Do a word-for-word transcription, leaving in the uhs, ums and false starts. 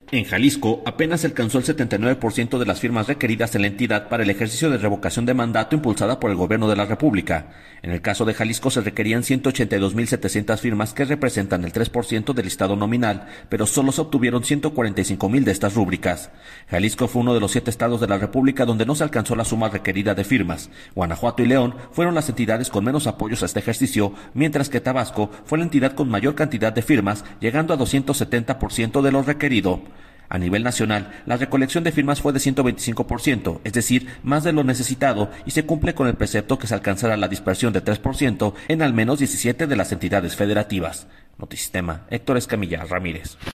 En Jalisco, apenas se alcanzó el setenta y nueve por ciento de las firmas requeridas en la entidad para el ejercicio de revocación de mandato impulsada por el gobierno de la República. En el caso de Jalisco se requerían ciento ochenta y dos mil setecientas firmas que representan el tres por ciento del listado nominal, pero solo se obtuvieron ciento cuarenta y cinco mil de estas rúbricas. Jalisco fue uno de los siete estados de la República donde no se alcanzó la suma requerida de firmas. Guanajuato y León fueron las entidades con menos apoyos a este ejercicio, mientras que Tabasco fue la entidad con mayor cantidad de firmas, llegando a doscientos setenta por ciento de lo requerido. A nivel nacional, la recolección de firmas fue de ciento veinticinco por ciento, es decir, más de lo necesitado, y se cumple con el precepto que se alcanzará la dispersión de tres por ciento en al menos diecisiete de las entidades federativas. Notisistema, Héctor Escamilla Ramírez.